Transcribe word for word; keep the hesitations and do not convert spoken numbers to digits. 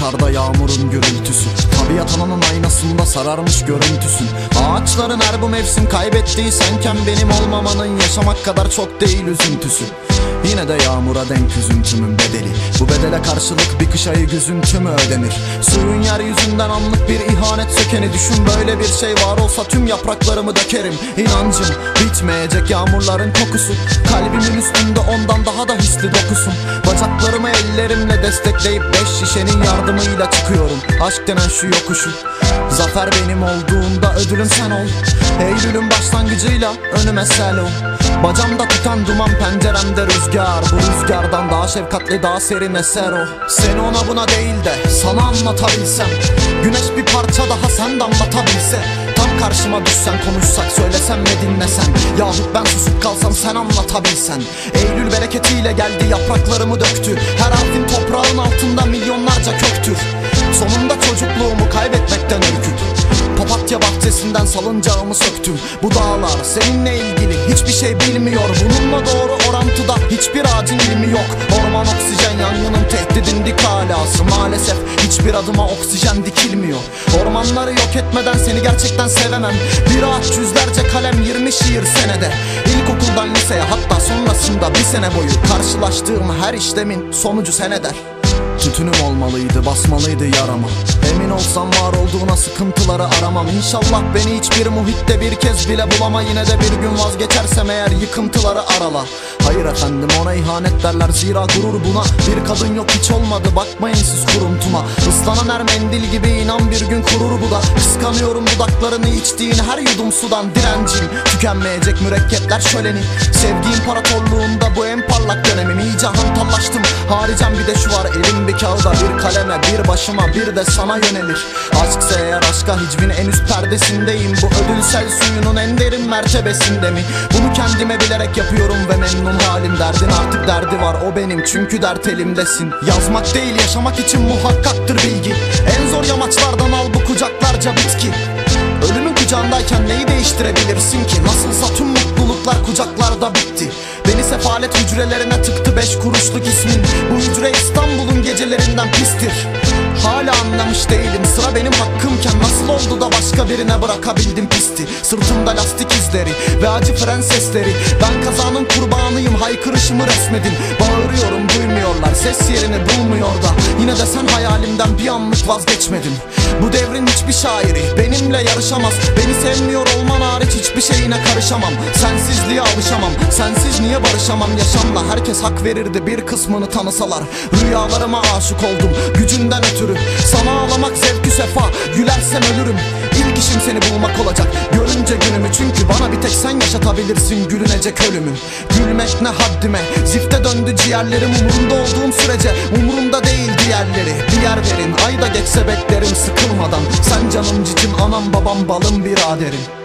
karda yağmurun gürültüsü. Tabiat ananın aynasında sararmış görüntüsün. Ağaçların her bu mevsim kaybettiği senken benim olmamanın yaşamak kadar çok değil üzüntüsü. Yine de yağmura denk üzüntümün bedeli. Bu bedele karşılık bir kış ayı güzüntü mü ödenir? Suyun yeryüzünden anlık bir ihanet sökeni düşün. Böyle bir şey var olsa tüm yapraklarımı dökerim. İnancım bitmeyecek yağmurların kokusu. Kalbimin üstünde ondan daha da hisli dokusun. Bacaklarımı ellerimle destekleyip beş şişenin yardımıyla çıkıyorum aşk denen şu yokuşu. Zafer benim olduğunda ödülüm sen ol. Eylül'ün başlangıcıyla önüme sel ol. Bacamda tutan duman, penceremde rüzgar. Bu rüzgardan daha şefkatli, daha serin eser o. Seni ona buna değil de sana anlatabilsem. Güneş bir parça daha sen damlatabilse. Tam karşıma düşsen, konuşsak, söylesem ve dinlesen. Yahut ben susup kalsam sen anlatabilsen. Eylül bereketiyle geldi, yapraklarımı döktü. Her harfin toprağın altında milyonlarca köktür. Sonunda çocukluğumu kaybetmekten ürküt. Papatya bahçesinden salıncağımı söktüm. Bu dağlar seninle ilgili hiçbir şey bilmiyor. Bununla doğru orantıda hiçbir ağacın ilmi yok. Orman oksijen yangının tehdidin dik alası. Maalesef hiçbir adıma oksijen dikilmiyor. Ormanları yok etmeden seni gerçekten sevemem. Bir ağaç yüzlerce kalem, yirmi şiir senede. İlkokuldan liseye, hatta sonrasında bir sene boyu karşılaştığım her işlemin sonucu sen eder. Tütünüm olmalıydı, basmalıydı yarama. Emin olsam var olduğuna sıkıntıları aramam. İnşallah beni hiçbir muhitte bir kez bile bulama. Yine de bir gün vazgeçersem eğer yıkıntıları arala. Hayır efendim, ona ihanet derler, zira gurur buna. Bir kadın yok hiç olmadı, bakmayın siz kuruntuma. Islanan her mendil gibi inan bir gün kurur bu da. Kıskanıyorum dudaklarını içtiğin her yudum sudan. Direncim tükenmeyecek mürekkepler şöleni. Sevgi imparatorluğunda bu en parlak dönemim. İyice hantallaştım, haricem bir de şu var. Elim bir kağıda, bir kaleme, bir başıma, bir de sana yönelir. Aşksa eğer aşka hicvin en üst perdesindeyim. Bu ödülsel suyunun en derin mertebesinde mi? Bunu kendime bilerek yapıyorum ve memnun halim. Derdin artık derdi var, o benim, çünkü dert elimdesin. Yazmak değil yaşamak için muhakkaktır bilgi. En zor yamaçlardan al bu kucaklarca bitki. Ölümün kucağındayken neyi değiştirebilirsin ki? Nasılsa tüm mutluluklar kucaklarda bitti. Beni sefalet hücrelerine tıktı beş kuruşluk ismin. Bu hücre İstanbul'un gecelerinden pistir. Hala anlamış değilim, sıra benim hakkımken nasıl oldu da başka birine bırakabildim pisti. Sırtımda lastik izleri ve acı fren sesleri. Ben kazanın kurbanıyım, haykırışımı resmedin. Bağırıyorum duymuyorlar, ses yerini bulmuyor da. Yine de sen hayalimden bir anlık vazgeçmedin. Bu devrin hiçbir şairi benimle yarışamaz. Beni sevmiyor olman hariç hiçbir şeyine karışamam. Sensizliğe alışamam, sensiz niye barışamam yaşamla? Herkes hak verirdi bir kısmını tanısalar. Rüyalarıma aşık oldum gücünden ötürü. Sana ağlamak zevkü sefa, gülersem ölürüm. İlk işim seni bulmak olacak görünce günümü. Çünkü bana bir tek sen yaşatabilirsin gülünecek ölümü. Gülmek ne haddime, zifte döndü ciğerlerim. Umurumda olduğum sürece umurumda değil diğerleri. Bir yer verin, ayda geçse beklerim sıkılmadan. Sen canım cicim, anam babam balım biraderim.